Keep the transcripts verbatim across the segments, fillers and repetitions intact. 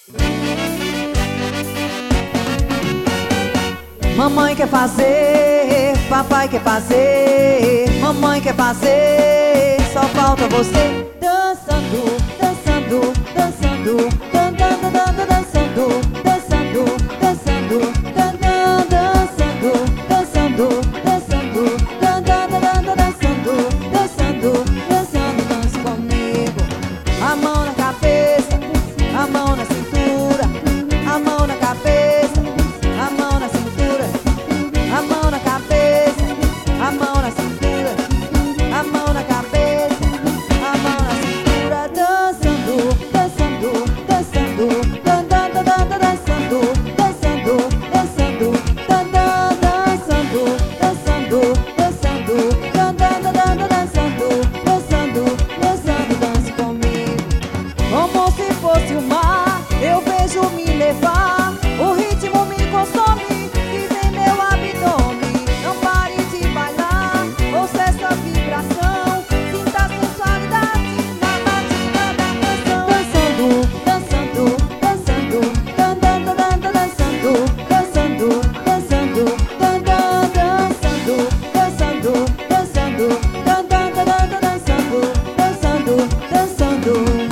Mamãe quer fazer, papai quer fazer, mamãe quer fazer, só falta você. Dançando, dançando, dançando, dançando, dançando, dançando, dançando, dançando, dançando, dançando, dançando, dançando, dançando, dance comigo. A mão na cabeça, a mão na cintura, a mão na cabeça, a mão na cintura, a mão na cabeça, a mão na cintura, a mão na cabeça, a mão na cintura, dançando, dançando, dançando, dançando, dançando, dançando, dançando, dançando, dançando, dançando, dançando, dançando, dançando, dance comigo. Como se fosse o mar, eu vejo me levar, o ritmo me consome, vive em meu abdômen. Não pare de bailar, ouça essa vibração, sinta a sensualidade na batida da canção. Dançando, dançando, dançando, dançando, dançando, dançando, dançando, dançando, dançando, dançando, dançando, dançando, dançando.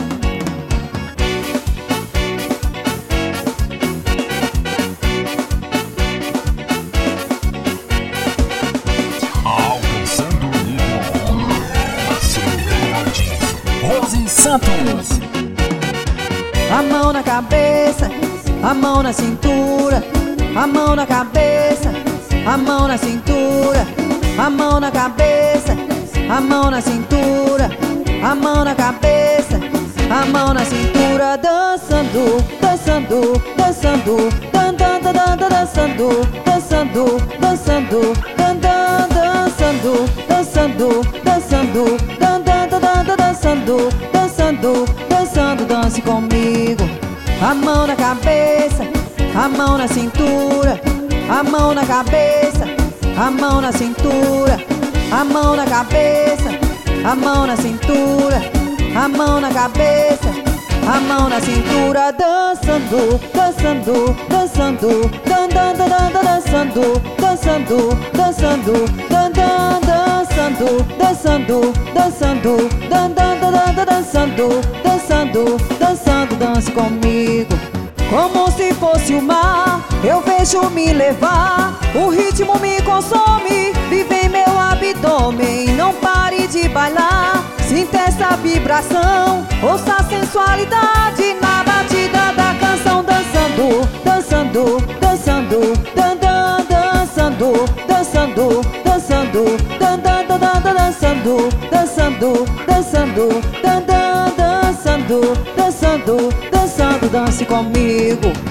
Alcançando o nível máximo. Rose Santos. A mão na cabeça, a mão na cintura, a mão na cabeça, a mão na cintura, a mão na cabeça, a mão na cintura, a mão na cabeça, a mão na cintura, dançando, dançando, dançando, dançando, dançando, dançando, dançando, dançando, dançando, dançando, dançando, dançando, dançando, dançando, dance comigo. A mão na cabeça, a mão na cintura, a mão na cabeça, a mão na cintura, a mão na cabeça, a mão na cintura, a mão na cabeça, a mão na cintura, dançando, dançando, dançando, dançando, dançando, dançando, dançando, dançando, dançando, dançando, dançando, dançando, dançando, dançando, dance comigo. Como se fosse o mar, eu vejo me levar, o ritmo me consome, vive em meu abdômen. Não pare de bailar, sinta essa vibração, ouça a sensualidade na batida da canção. Dançando, dançando, dançando, dançando, dançando, dançando, dançando, dançando, dançando, dançando, dançando, dançando, dançando, dançando, dance comigo.